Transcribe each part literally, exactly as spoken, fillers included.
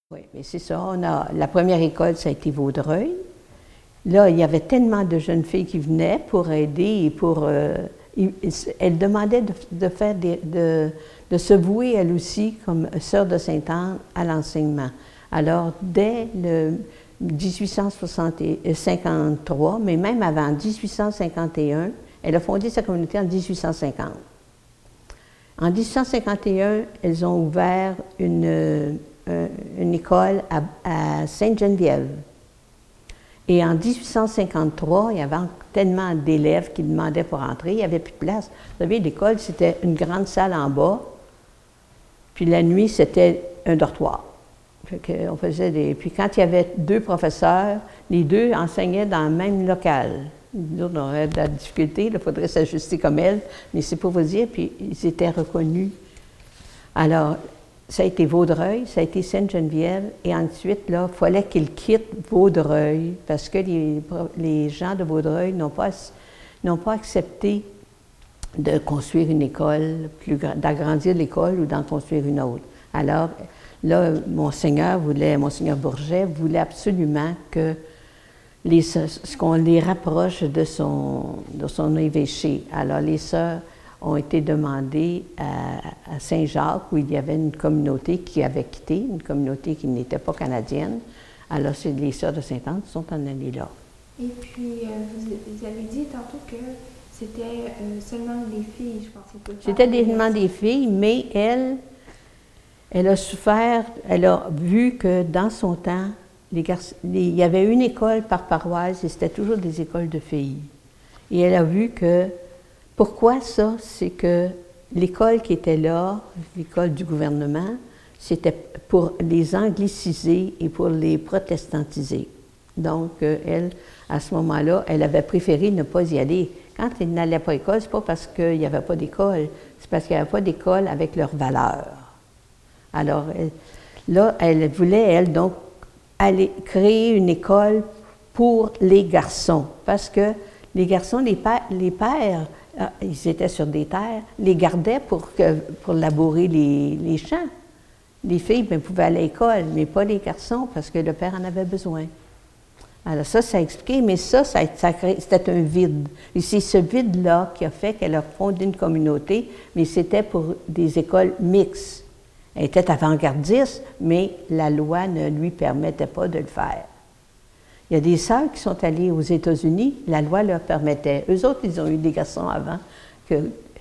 Oui, mais c'est ça. On a, la première école, ça a été Vaudreuil. Là, il y avait tellement de jeunes filles qui venaient pour aider et pour... Euh, elles demandaient de, de faire des, de, de se vouer, elles aussi, comme sœurs de Sainte-Anne, à l'enseignement. Alors, dès le dix-huit cent cinquante-trois, mais même avant dix-huit cent cinquante et un, elle a fondé sa communauté en dix-huit cent cinquante. En dix-huit cent cinquante et un, elles ont ouvert une, une école à, à Sainte-Geneviève. Et en dix-huit cent cinquante-trois, il y avait tellement d'élèves qui demandaient pour entrer, il n'y avait plus de place. Vous savez, l'école, c'était une grande salle en bas, puis la nuit, c'était un dortoir. Fait que on faisait des... Puis quand il y avait deux professeurs, les deux enseignaient dans le même local. Nous, on aurait de la difficulté, il faudrait s'ajuster comme elles, mais c'est pour vous dire, puis ils étaient reconnus. Alors, ça a été Vaudreuil, ça a été Sainte-Geneviève, et ensuite, là, il fallait qu'ils quittent Vaudreuil, parce que les, les gens de Vaudreuil n'ont pas, n'ont pas accepté de construire une école, d'agrandir l'école ou d'en construire une autre. Alors, là, Monseigneur voulait, Monseigneur Bourget voulait absolument que les, qu'on les rapproche de son, de son évêché. Alors, les sœurs ont été demandées à, à Saint-Jacques, où il y avait une communauté qui avait quitté, une communauté qui n'était pas canadienne. Alors, c'est les sœurs de Sainte-Anne qui sont en allées là. Et puis, euh, vous, vous avez dit tantôt que c'était euh, seulement des filles, je pense. C'était seulement des filles, mais elle, elle a souffert, elle a vu que dans son temps, les garçons, les, il y avait une école par paroisse et c'était toujours des écoles de filles. Et elle a vu que, pourquoi ça? C'est que l'école qui était là, l'école du gouvernement, c'était pour les angliciser et pour les protestantiser. Donc, euh, elle, à ce moment-là, elle avait préféré ne pas y aller. Quand elle n'allait pas à l'école, c'est pas parce qu'il n'y avait pas d'école, c'est parce qu'il n'y avait pas d'école avec leurs valeurs. Alors, elle, là, elle voulait, elle, donc, aller créer une école pour les garçons, parce que les garçons, les pères, les pères ah, ils étaient sur des terres, les gardaient pour, que, pour labourer les, les champs. Les filles bien, pouvaient aller à l'école, mais pas les garçons, parce que le père en avait besoin. Alors ça, ça a expliqué, mais ça, ça, ça c'était un vide. Et c'est ce vide-là qui a fait qu'elle a fondé une communauté, mais c'était pour des écoles mixtes. Elle était avant-gardiste, mais la loi ne lui permettait pas de le faire. Il y a des sœurs qui sont allées aux États-Unis, la loi leur permettait. Eux autres, ils ont eu des garçons avant, que,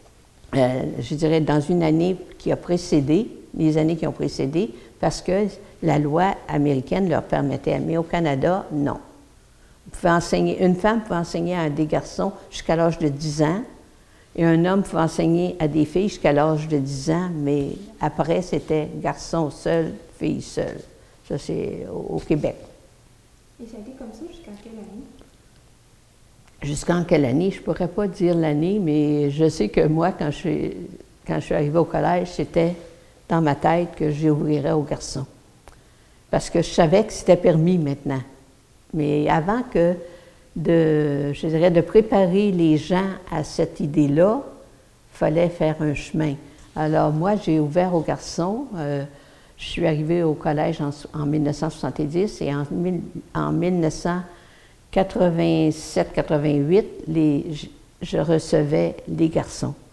euh, je dirais, dans une année qui a précédé, les années qui ont précédé, parce que la loi américaine leur permettait. Mais au Canada, non. Vous pouvez enseigner, une femme pouvait enseigner à des garçons jusqu'à l'âge de dix ans, et un homme pouvait enseigner à des filles jusqu'à l'âge de dix ans, mais après, c'était garçon seul, fille seule. Ça, c'est au, au Québec. Et ça a été comme ça jusqu'à quelle année? Jusqu'en quelle année? Je ne pourrais pas dire l'année, mais je sais que moi, quand je suis, quand je suis arrivée au collège, c'était dans ma tête que j'ouvrirais aux garçons. Parce que je savais que c'était permis maintenant. Mais avant que de, je dirais, de préparer les gens à cette idée-là, il fallait faire un chemin. Alors moi, j'ai ouvert aux garçons. Euh, je suis arrivée au collège en, en mille neuf cent soixante-dix et en, en mille neuf cent quatre-vingt-sept quatre-vingt-huit, les, je, je recevais les garçons.